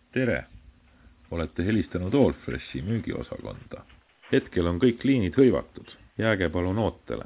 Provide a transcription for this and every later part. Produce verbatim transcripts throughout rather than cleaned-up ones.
Tere! Olete helistanud Allfreshi müügiosakonda. Hetkel on kõik liinid hõivatud. Jääge palun ootele.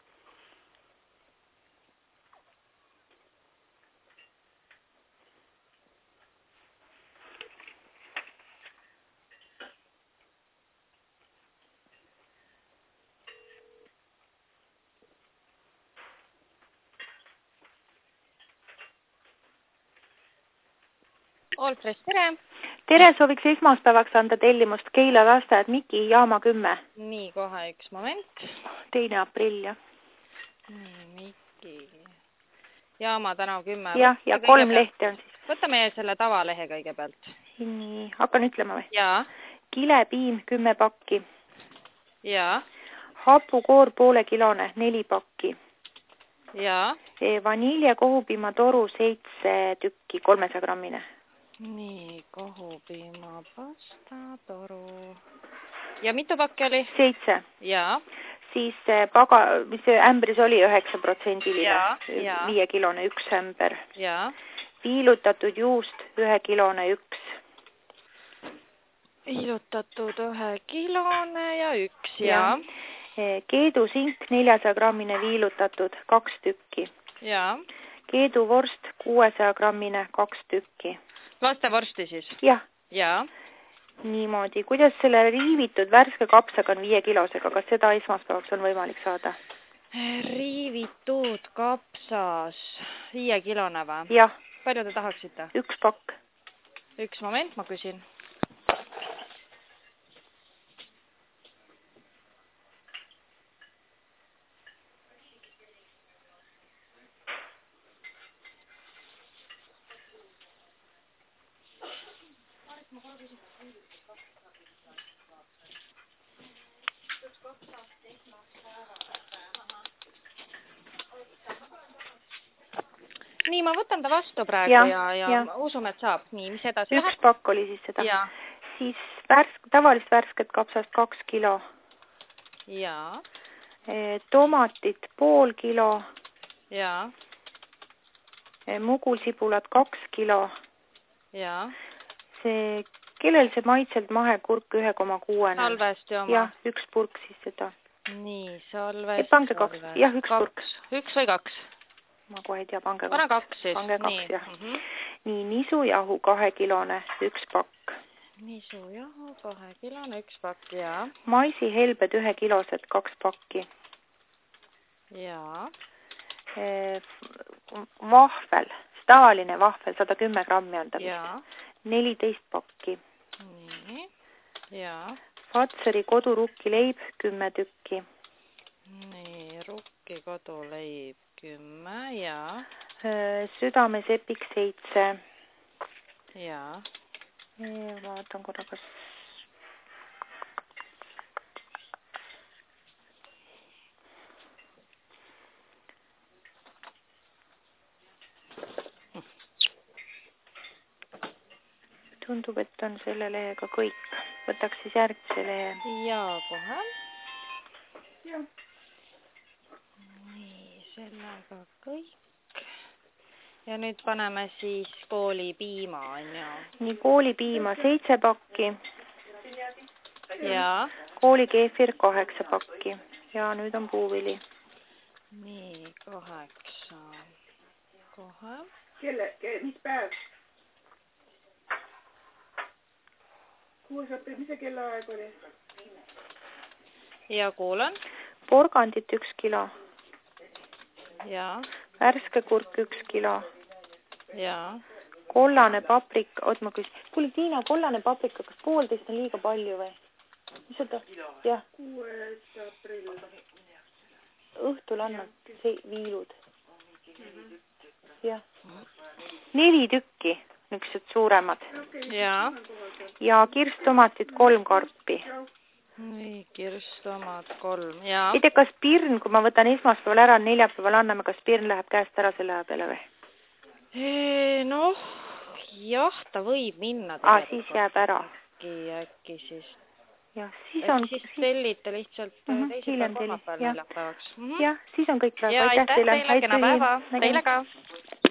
Allfresh, tere! Tere, sooviks esmaspäevaks anda tellimust Keila lasteaed Miki jaama kümme. Nii, kohe üks moment. Teine aprill, jah. Nii, Miki jaama tänav kümme. Jah, ja kolm lehte on siis. Võtame selle tavalehe kõigepealt. Nii, hakkan ütlema või? Jaa. Kilepiim kümme pakki. Jaa. Hapukoor poole kilone, neli pakki. Jaa. Vanilja kohupiimatoru seitse tükki, kolmesaja grammine. Nii, kohupiimapasta, toru. Ja mitu pakki oli? Seitse. Jaa. Siis paga, mis see ämbris oli, üheksa protsendiline. Jaa, jaa. Viie kilone üks ämber. Jaa. Viilutatud juust ühe kilone üks. Viilutatud ühe kilone ja üks, jaa. Keedusink neljasaja grammine viilutatud, kaks tükki. Jaa. Keeduvorst kuuesaja grammine, kaks tükki. Lastevorsti siis? Jah. Jaa. Niimoodi. Kuidas selle riivitud värske kapsaga on viie kilosega? Kas seda esmaspäevaks on võimalik saada? Riivitud kapsas viie kilone või? Jah. Palju te tahaksite? Üks pakk. Üks moment, ma küsin. Nii, ma võtan ta vastu praegu ja, ja, ja, ja. usume, et saab. Nii, mis edasi Üks läheb? pakk oli siis seda. Ja. Siis värsk, tavalist värsket kapsast kaks kilo. Jaa. E, tomatit pool kilo. Jaa. E, mugulsibulat kaks kilo. Jaa. See, kellel see maitselt mahekurk ühe koma kuue? Salvesti oma. Jah, üks purk siis seda. Nii, salvest. Pange kaks, jah, üks kaks. purk. Üks või kaks? Ma kohe ei tea, pange kaks. Pane kaks siis. Pange kaks, nii. jah. Mm -hmm. Nii, nisujahu kahe kilone, üks pakk. Nisujahu kahe kilone, üks pakk, jaa. Maisihelbed ühe kilosed, kaks pakki. Jaa. E, vahvel, tavaline vahvel, sada kümme grammi on ta vist. neliteist pakki. Nii, jaa. Fatseri kodurukkileib kümme tükki. Nii, rukki koduleib kümme, jaa. Südamesepik seitse. Jaa. Vaatan korra, kas... Tundub, et on selle lehega kõik. Võtaks siis järgmise lehe. Jaa, kohe. Jah. Nii, sellega kõik. Ja nüüd paneme siis koolipiima, on ju? Nii, koolipiima seitse pakki. Jaa. Koolikeefir kaheksa pakki. Ja nüüd on puuvili. Nii, kaheksa. Kohe. Kelle, mis päev? Kuus õppi, mis see kellaaeg oli? Ja kuulan. Porgandit üks kilo. Jaa. Värske kurk üks kilo. Jaa. Kollane paprik, oot ma küsin. Kuule, Tiina, kollane paprika, kas poolteist on liiga palju või? Mis seda? Jah. kuues aprill. Õhtul annab see viilud. Jah. Neli tükki, niisugused suuremad. Jaa. Ja kirstomatid kolm karpi. Nii, kirstomat kolm, jaa. Ei tea, kas pirn, kui ma võtan esmaspäeval ära, neljapäeval anname, kas pirn läheb käest ära selle aja peale või? Noh, jah, ta võib minna. Aa, siis jääb ära. Äkki, äkki siis. Jah, siis et on... siis tellite lihtsalt mm -hmm, teisipäeval kolmapäeval neljapäevaks. Mm -hmm. Jah, siis on kõik praegu. Ja aitäh teile, kena päeva. Teile ka.